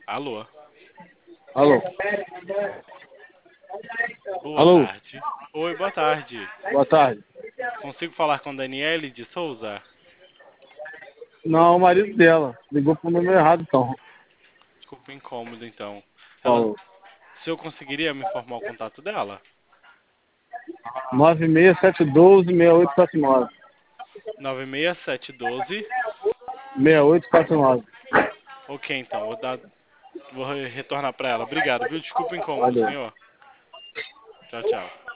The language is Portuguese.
Alô, Alô? boa Alô? tarde. Oi, boa tarde. Boa tarde. Consigo falar com Daniele de Souza? Não, o marido dela. Ligou pro número errado, então. Desculpa o incômodo, então. Ela, Falou. se eu conseguiria me informar o contato dela? 96712-6849. 96712. 6849. Ok, então, vou retornar para ela. Obrigado, viu? Desculpa o incômodo, Valeu. senhor. Tchau, tchau.